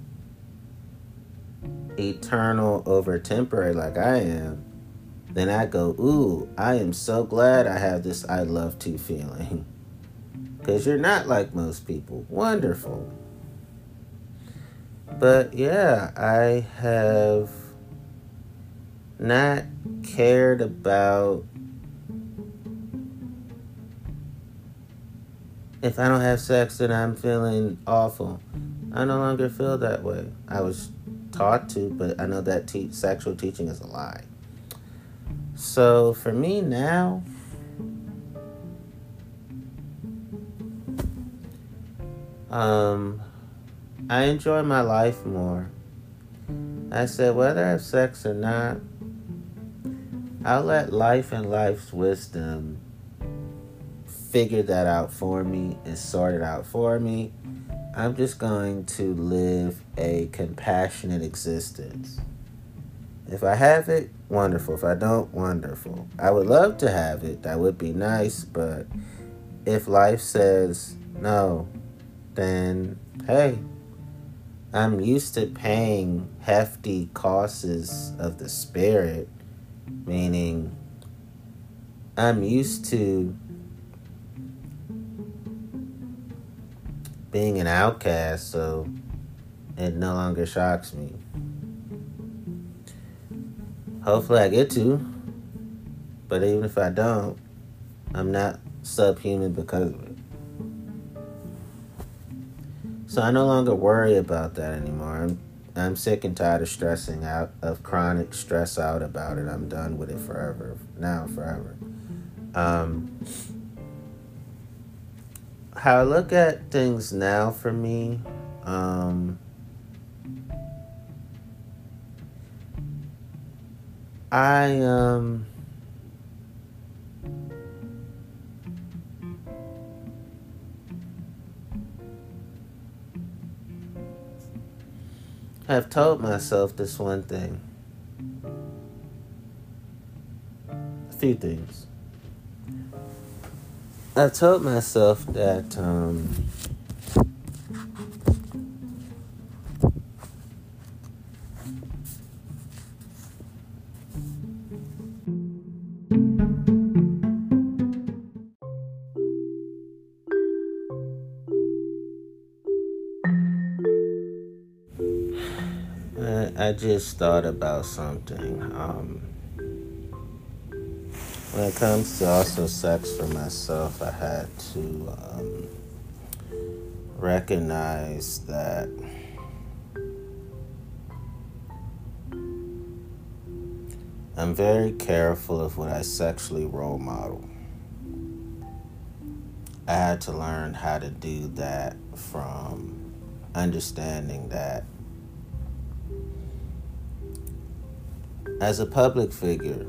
eternal over temporary like I am, then I go, ooh, I am so glad I have this I love to feeling. Because you're not like most people. Wonderful. But yeah, I have not cared about if I don't have sex then I'm feeling awful. I no longer feel that way. I was taught to, but I know that te- sexual teaching is a lie. So for me now, um, I enjoy my life more. I said, whether I have sex or not, I'll let life and life's wisdom figure that out for me and sort it out for me. I'm just going to live a compassionate existence. If I have it, wonderful. If I don't, wonderful. I would love to have it. That would be nice. But if life says no, then hey, I'm used to paying hefty costs of the spirit, meaning I'm used to being an outcast, so it no longer shocks me. Hopefully I get to, but even if I don't, I'm not subhuman because of it. So I no longer worry about that anymore. I'm I'm sick and tired of stressing out, of chronic stress out about it. I'm done with it forever. Now forever. Um, how I look at things now for me, um, I, um, have told myself this one thing. A few things. I've told myself that um, I, I just thought about something. Um, when it comes to also sex for myself, I had to um, recognize that I'm very careful of what I sexually role model. I had to learn how to do that from understanding that as a public figure,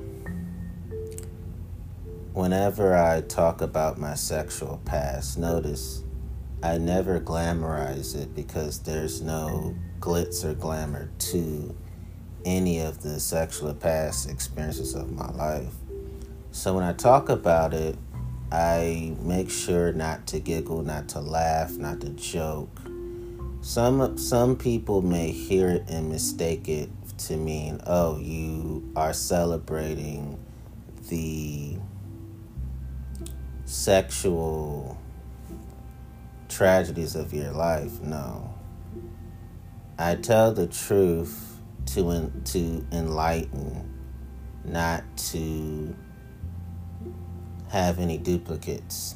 whenever I talk about my sexual past, notice I never glamorize it because there's no glitz or glamour to any of the sexual past experiences of my life. So when I talk about it, I make sure not to giggle, not to laugh, not to joke. Some some people may hear it and mistake it to mean, oh, you are celebrating the sexual tragedies of your life. No. I tell the truth to en- to enlighten, not to have any duplicates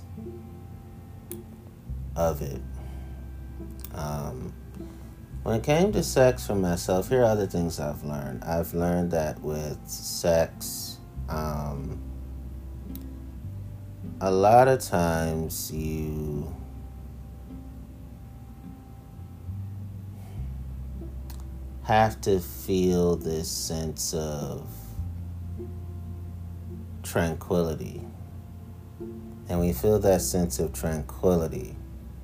of it. Um, when it came to sex for myself, here are other things I've learned. I've learned that with sex, um, a lot of times you have to feel this sense of tranquility. And when you feel that sense of tranquility,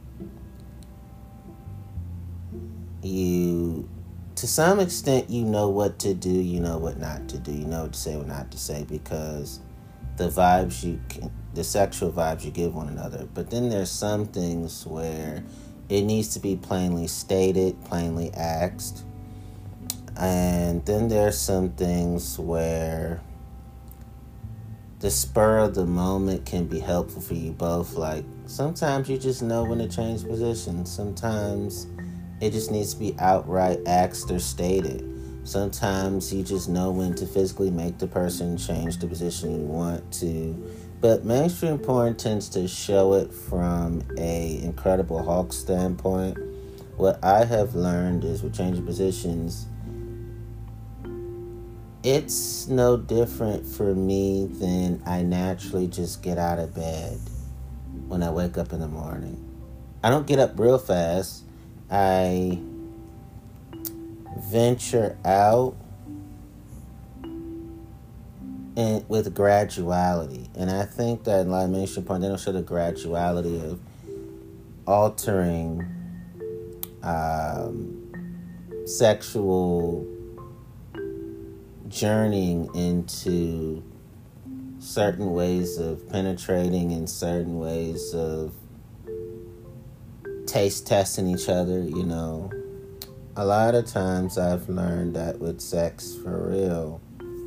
you, to some extent, you know what to do, you know what not to do, you know what to say, what not to say, because the vibes you can, the sexual vibes you give one another. But then there's some things where it needs to be plainly stated, plainly asked. And then there's some things where the spur of the moment can be helpful for you both. Like, sometimes you just know when to change positions. Sometimes it just needs to be outright asked or stated. Sometimes you just know when to physically make the person change the position you want to. But mainstream porn tends to show it from a Incredible Hulk standpoint. What I have learned is with changing positions, it's no different for me than I naturally just get out of bed when I wake up in the morning. I don't get up real fast. I venture out and with graduality. And I think that in a lot of mainstream porn, they don't show the graduality of altering um, sexual journeying into certain ways of penetrating and certain ways of taste testing each other, you know. A lot of times I've learned that with sex for real,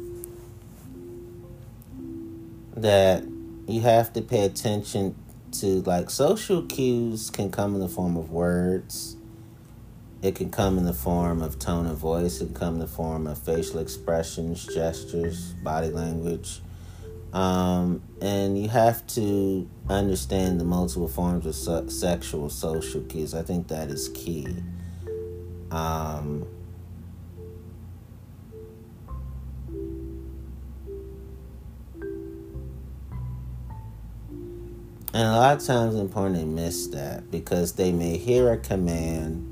that you have to pay attention to, like, social cues can come in the form of words. It can come in the form of tone of voice. It can come in the form of facial expressions, gestures, body language. Um, and you have to understand the multiple forms of so- sexual social cues. I think that is key. Um, and a lot of times in porn they miss that because they may hear a command,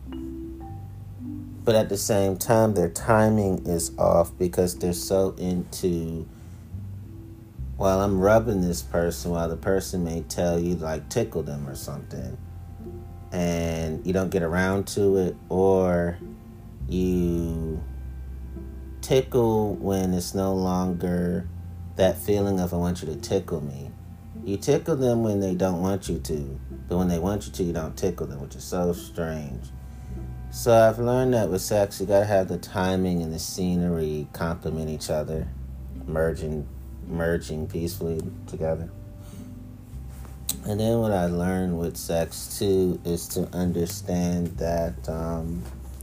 but at the same time their timing is off because they're so into, while I'm rubbing this person, while the person may tell you, like, tickle them or something, and you don't get around to it, or you tickle when it's no longer that feeling of I want you to tickle me. You tickle them when they don't want you to, but when they want you to, you don't tickle them, which is so strange. So I've learned that with sex, you gotta have the timing and the scenery complement each other, merging merging peacefully together. And then what I learned with sex too is to understand that um,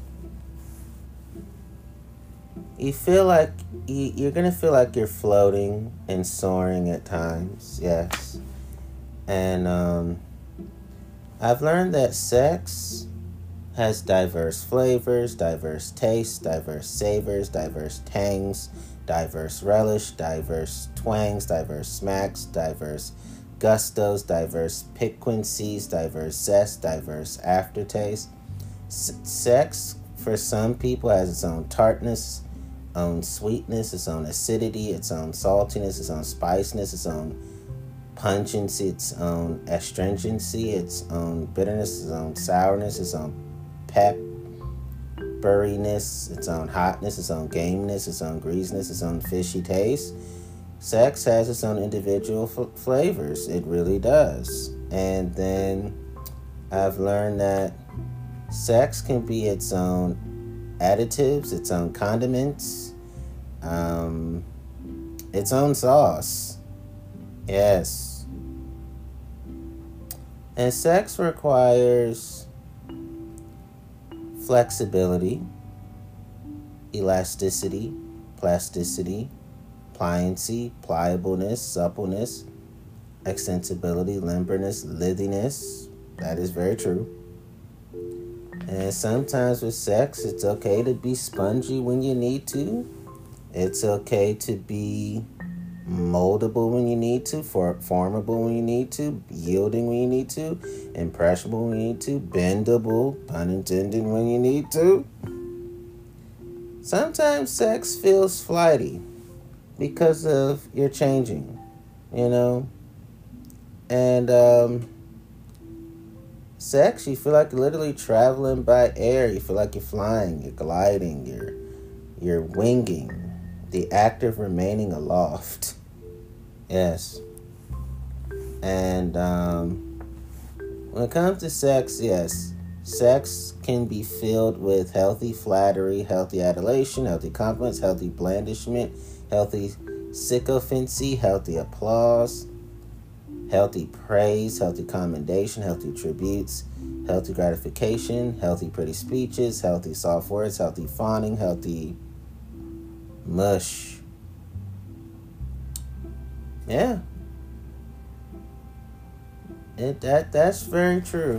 you feel like you, you're gonna feel like you're floating and soaring at times, yes. And um, I've learned that sex has diverse flavors, diverse tastes, diverse savors, diverse tangs, diverse relish, diverse twangs, diverse smacks, diverse gustos, diverse piquancies, diverse zest, diverse aftertaste. S- sex, for some people, has its own tartness, own sweetness, its own acidity, its own saltiness, its own spiciness, its own pungency, its own astringency, its own bitterness, its own sourness, its own pepperiness, its own hotness, its own gameness, its own greasiness, its own fishy taste. Sex has its own individual f- flavors. It really does. And then I've learned that sex can be its own additives, its own condiments, um, its own sauce. Yes. And sex requires flexibility, elasticity, plasticity, pliancy, pliableness, suppleness, extensibility, limberness, lithiness. That is very true. And sometimes with sex, it's okay to be spongy when you need to. It's okay to be moldable when you need to, for, formable when you need to, yielding when you need to, impressionable when you need to, bendable, pun intended, when you need to. Sometimes sex feels flighty because of your changing, you know? And um, sex, you feel like you're literally traveling by air. You feel like you're flying, you're gliding, you're, you're winging. The act of remaining aloft. Yes. And um, when it comes to sex, yes, sex can be filled with healthy flattery, healthy adulation, healthy compliments, healthy blandishment, healthy sycophancy, healthy applause, healthy praise, healthy commendation, healthy tributes, healthy gratification, healthy pretty speeches, healthy soft words, healthy fawning, healthy mush. Yeah. It that that's very true.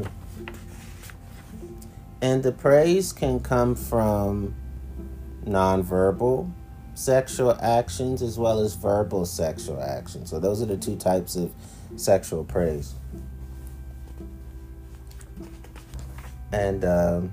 And the praise can come from nonverbal sexual actions as well as verbal sexual actions. So those are the two types of sexual praise. And um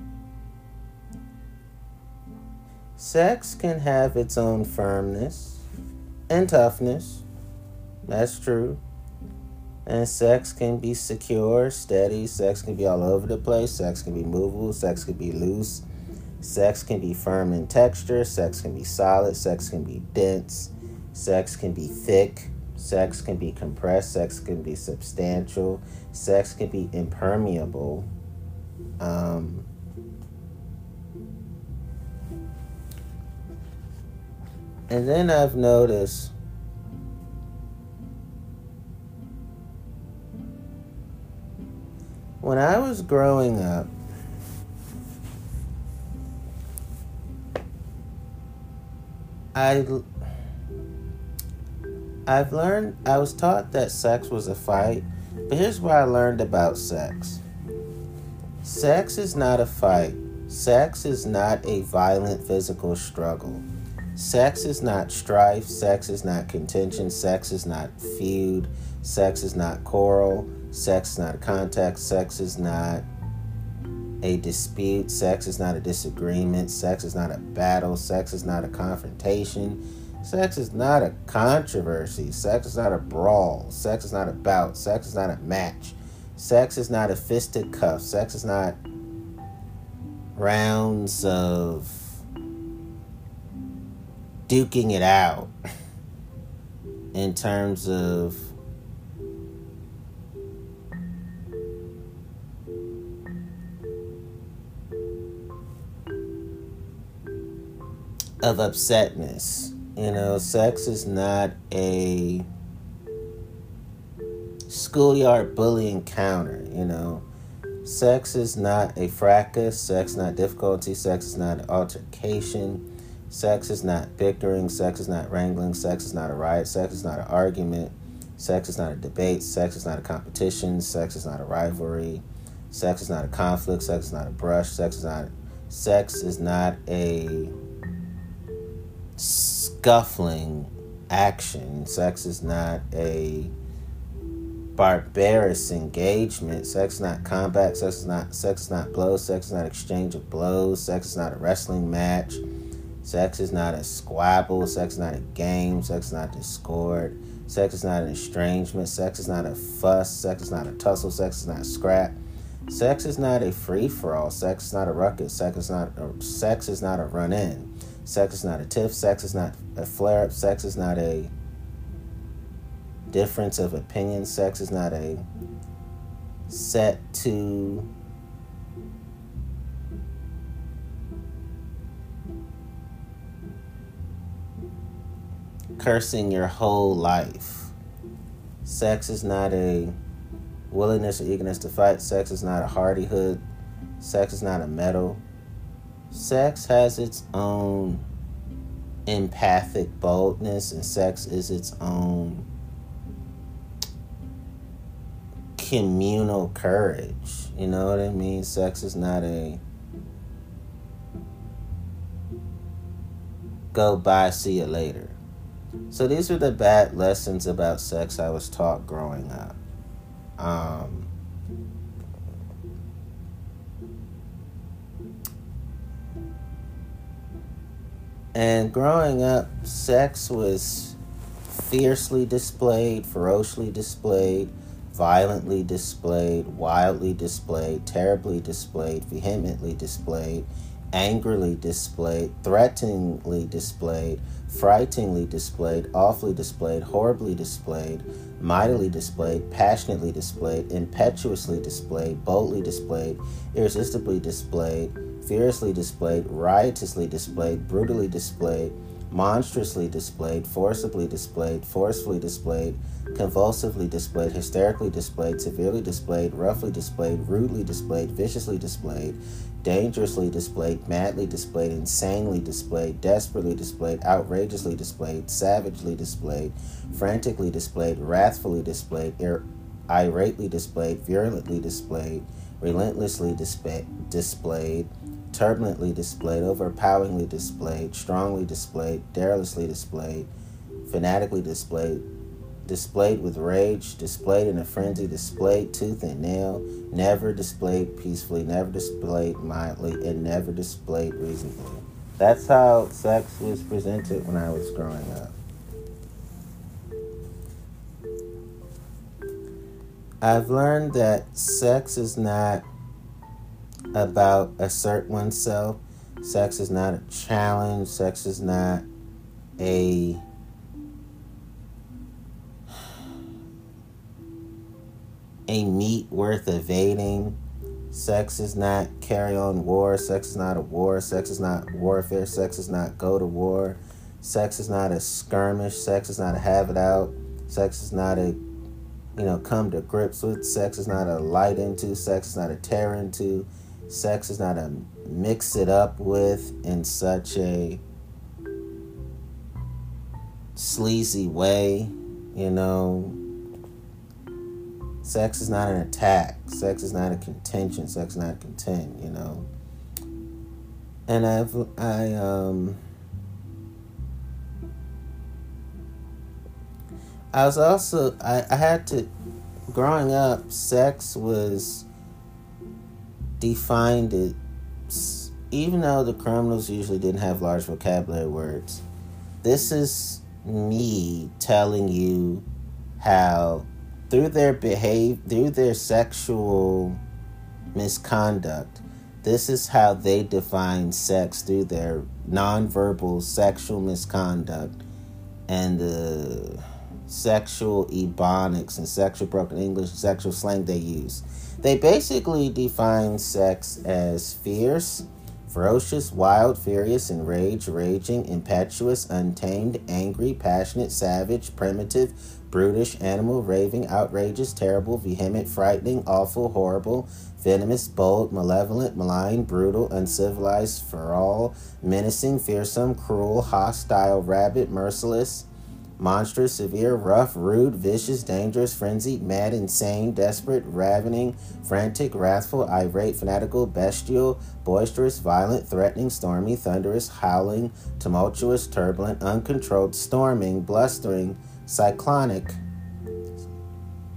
sex can have its own firmness and toughness. That's true. And sex can be secure, steady. Sex can be all over the place. Sex can be movable. Sex can be loose. Sex can be firm in texture. Sex can be solid. Sex can be dense. Sex can be thick. Sex can be compressed. Sex can be substantial. Sex can be impermeable. Um... And then I've noticed when I was growing up, I, I've learned, I was taught that sex was a fight, but here's what I learned about sex. Sex is not a fight. Sex is not a violent physical struggle. Sex is not strife. Sex is not contention. Sex is not feud. Sex is not quarrel. Sex is not a context. Sex is not a dispute. Sex is not a disagreement. Sex is not a battle. Sex is not a confrontation. Sex is not a controversy. Sex is not a brawl. Sex is not a bout. Sex is not a match. Sex is not a fisticuff. Sex is not rounds of duking it out in terms of of upsetness. You know, sex is not a schoolyard bully encounter, you know. Sex is not a fracas. Sex is not difficulty. Sex is not an altercation. Sex is not bickering. Sex is not wrangling. Sex is not a riot. Sex is not an argument. Sex is not a debate. Sex is not a competition. Sex is not a rivalry. Sex is not a conflict. Sex is not a brush. Sex is not sex is not a scuffling action. Sex is not a barbarous engagement. Sex is not combat. Sex is not sex is not blows. Sex is not exchange of blows. Sex is not a wrestling match. Sex is not a squabble. Sex is not a game. Sex is not discord. Sex is not an estrangement. Sex is not a fuss. Sex is not a tussle. Sex is not a scrap. Sex is not a free-for-all. Sex is not a ruckus. Sex is not a, sex is not a run-in. Sex is not a tiff. Sex is not a flare-up. Sex is not a difference of opinion. Sex is not a set to cursing your whole life. Sex is not a willingness or eagerness to fight. Sex is not a hardihood. Sex is not a medal. Sex has its own empathic boldness, and sex is its own communal courage. You know what I mean? Sex is not a go bye, see you later. So these were the bad lessons about sex I was taught growing up. Um, and growing up, sex was fiercely displayed, ferociously displayed, violently displayed, wildly displayed, terribly displayed, vehemently displayed, angrily displayed, threateningly displayed, frighteningly displayed, awfully displayed, horribly displayed, mightily displayed, passionately displayed, impetuously displayed, boldly displayed, irresistibly displayed, furiously displayed, riotously displayed, brutally displayed, monstrously displayed, forcibly displayed, forcefully displayed, convulsively displayed, hysterically displayed, severely displayed, roughly displayed, rudely displayed, viciously displayed, dangerously displayed, madly displayed, insanely displayed, desperately displayed, outrageously displayed, savagely displayed, frantically displayed, wrathfully displayed, ir- irately displayed, virulently displayed, relentlessly dispa- displayed, turbulently displayed, overpoweringly displayed, strongly displayed, darilously displayed, fanatically displayed, displayed with rage, displayed in a frenzy, displayed tooth and nail, never displayed peacefully, never displayed mildly, and never displayed reasonably. That's how sex was presented when I was growing up. I've learned that sex is not about assert oneself. Sex is not a challenge. Sex is not a a meat worth evading. Sex is not carry on war. Sex is not a war. Sex is not warfare. Sex is not go to war. Sex is not a skirmish. Sex is not a have it out. Sex is not a, you know, come to grips with. Sex is not a light into. Sex is not a tear into. Sex is not a mix it up with in such a sleazy way, you know. Sex is not an attack. Sex is not a contention. Sex is not a contend, you know. And I've, I, um, I was also, I, I had to, growing up, sex was defined it, even though the criminals usually didn't have large vocabulary words. This is me telling you how through their behave, through their sexual misconduct, this is how they define sex through their nonverbal sexual misconduct and the sexual ebonics and sexual broken English, sexual slang they use. They basically define sex as fierce, ferocious, wild, furious, enraged, raging, impetuous, untamed, angry, passionate, savage, primitive, brutish, animal, raving, outrageous, terrible, vehement, frightening, awful, horrible, venomous, bold, malevolent, malign, brutal, uncivilized, feral, menacing, fearsome, cruel, hostile, rabid, merciless, monstrous, severe, rough, rude, vicious, dangerous, frenzied, mad, insane, desperate, ravening, frantic, wrathful, irate, fanatical, bestial, boisterous, violent, threatening, stormy, thunderous, howling, tumultuous, turbulent, uncontrolled, storming, blustering, cyclonic,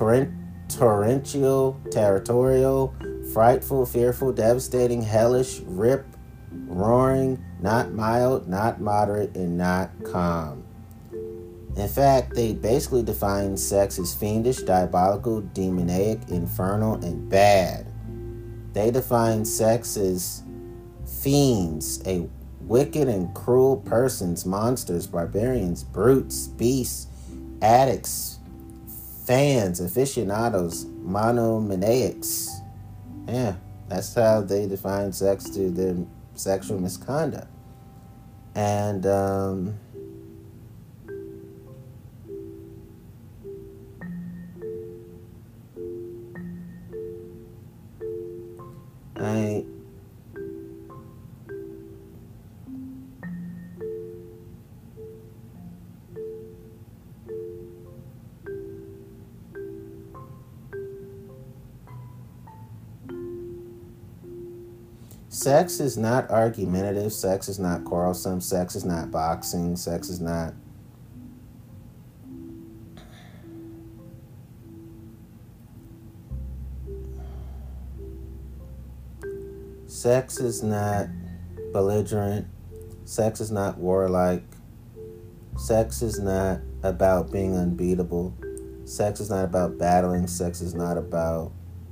torrent, torrential, territorial, frightful, fearful, devastating, hellish, rip, roaring, not mild, not moderate, and not calm. In fact, they basically define sex as fiendish, diabolical, demoniac, infernal, and bad. They define sex as fiends, a wicked and cruel persons, monsters, barbarians, brutes, beasts, addicts, fans, aficionados, monomaniacs. Yeah, that's how they define sex to their sexual misconduct. And um, I sex is not argumentative. Sex is not quarrelsome. Sex is not boxing. Sex is not Sex is not belligerent. Sex is not warlike. Sex is not about being unbeatable. Sex is not about battling. Sex is not about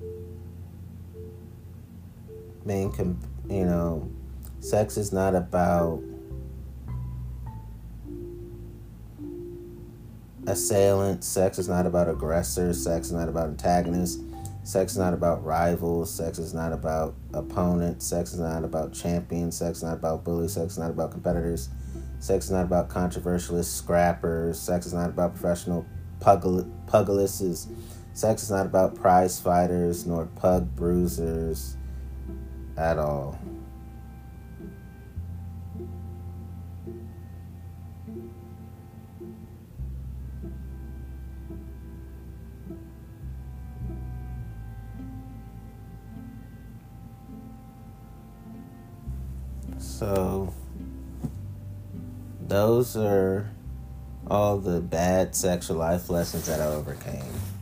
being, you know, sex is not about assailant. Sex is not about aggressor. Sex is not about antagonist. Sex is not about rivals. Sex is not about opponents. Sex is not about champions. Sex is not about bullies. Sex is not about competitors. Sex is not about controversialists, scrappers. Sex is not about professional pugil- pugilists. Sex is not about prize fighters nor pug bruisers at all. So, those are all the bad sexual life lessons that I overcame.